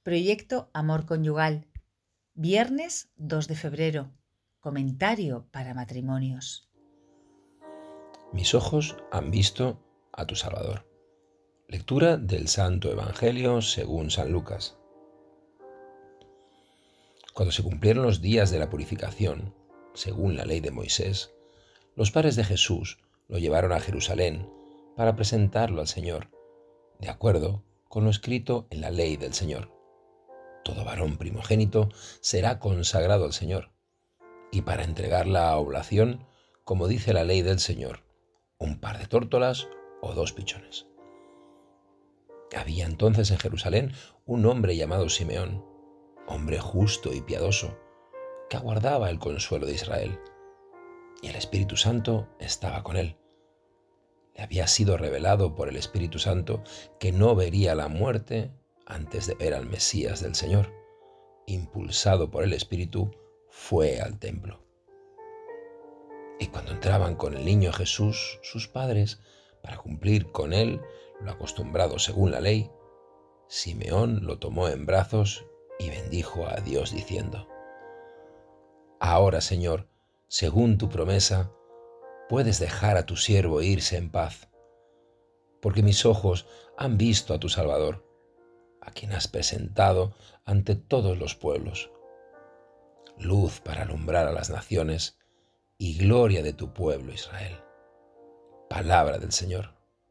Proyecto Amor Conyugal. Viernes 2 de febrero. Comentario para matrimonios. Mis ojos han visto a tu Salvador. Lectura del Santo Evangelio según San Lucas. Cuando se cumplieron los días de la purificación, según la ley de Moisés, los padres de Jesús lo llevaron a Jerusalén para presentarlo al Señor, de acuerdo con lo escrito en la ley del Señor. Todo varón primogénito será consagrado al Señor, y para entregar la oblación, como dice la ley del Señor, un par de tórtolas o 2 pichones. Había entonces en Jerusalén un hombre llamado Simeón, hombre justo y piadoso, que aguardaba el consuelo de Israel, y el Espíritu Santo estaba con él. Le había sido revelado por el Espíritu Santo que no vería la muerte antes de ver al Mesías del Señor. Impulsado por el Espíritu, fue al templo. Y cuando entraban con el niño Jesús, sus padres, para cumplir con él lo acostumbrado según la ley, Simeón lo tomó en brazos y bendijo a Dios diciendo: Ahora, Señor, según tu promesa, puedes dejar a tu siervo irse en paz, porque mis ojos han visto a tu Salvador, a quien has presentado ante todos los pueblos, luz para alumbrar a las naciones y gloria de tu pueblo Israel. Palabra del Señor.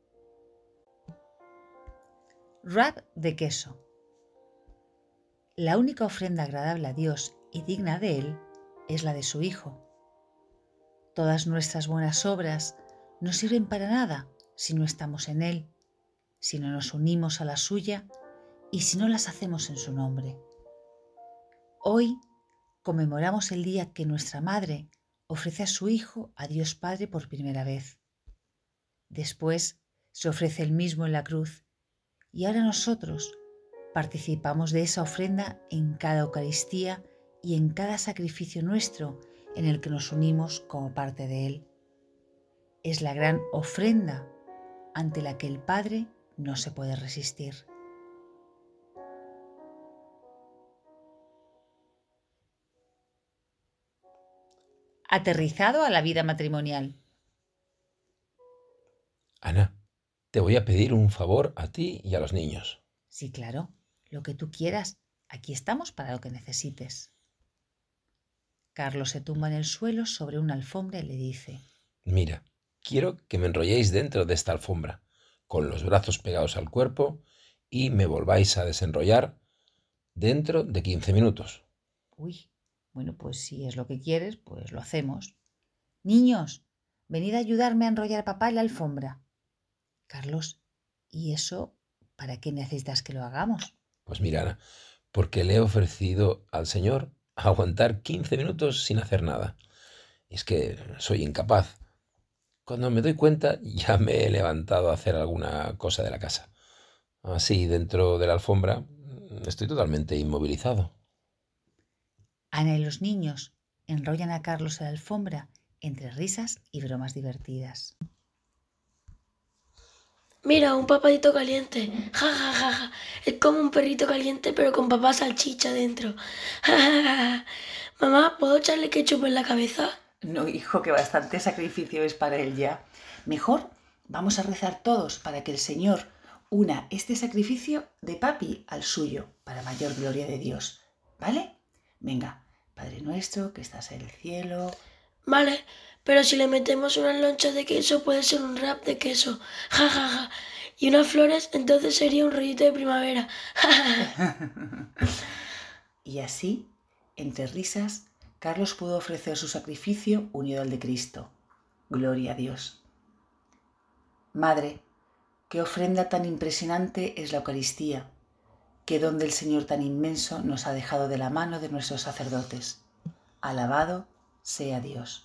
Wrap de queso. La única ofrenda agradable a Dios y digna de Él es la de su Hijo. Todas nuestras buenas obras no sirven para nada si no estamos en Él, si no nos unimos a la suya y si no las hacemos en su nombre. Hoy conmemoramos el día que nuestra Madre ofrece a su Hijo a Dios Padre por primera vez. Después se ofrece Él mismo en la cruz y ahora nosotros participamos de esa ofrenda en cada Eucaristía y en cada sacrificio nuestro en el que nos unimos como parte de Él. Es la gran ofrenda ante la que el Padre no se puede resistir. Aterrizado a la vida matrimonial. Ana, te voy a pedir un favor a ti y a los niños. Sí, claro, lo que tú quieras. Aquí estamos para lo que necesites. Carlos se tumba en el suelo sobre una alfombra y le dice: Mira, quiero que me enrolléis dentro de esta alfombra, con los brazos pegados al cuerpo, y me volváis a desenrollar dentro de 15 minutos. Uy, bueno, pues si es lo que quieres, pues lo hacemos. Niños, venid a ayudarme a enrollar a papá en la alfombra. Carlos, ¿y eso para qué necesitas que lo hagamos? Pues mira, Ana, porque le he ofrecido al Señor aguantar 15 minutos sin hacer nada. Es que soy incapaz. Cuando me doy cuenta, ya me he levantado a hacer alguna cosa de la casa. Así, dentro de la alfombra, estoy totalmente inmovilizado. Ana y los niños enrollan a Carlos en la alfombra entre risas y bromas divertidas. Mira, un papadito caliente. Ja, ja, ja, ja. Es como un perrito caliente, pero con papá salchicha dentro. Ja, ja, ja, ja. Mamá, ¿puedo echarle ketchup en la cabeza? No, hijo, que bastante sacrificio es para él ya. Mejor vamos a rezar todos para que el Señor una este sacrificio de papi al suyo, para mayor gloria de Dios. ¿Vale? Venga, Padre nuestro que estás en el cielo. Vale, pero si le metemos unas lonchas de queso puede ser un wrap de queso. Ja, ja, ja. Y unas flores, entonces sería un rollito de primavera. Ja, ja, ja. Y así, entre risas, Carlos pudo ofrecer su sacrificio unido al de Cristo. Gloria a Dios. Madre, qué ofrenda tan impresionante es la Eucaristía, qué don del Señor tan inmenso nos ha dejado de la mano de nuestros sacerdotes. Alabado sea Dios.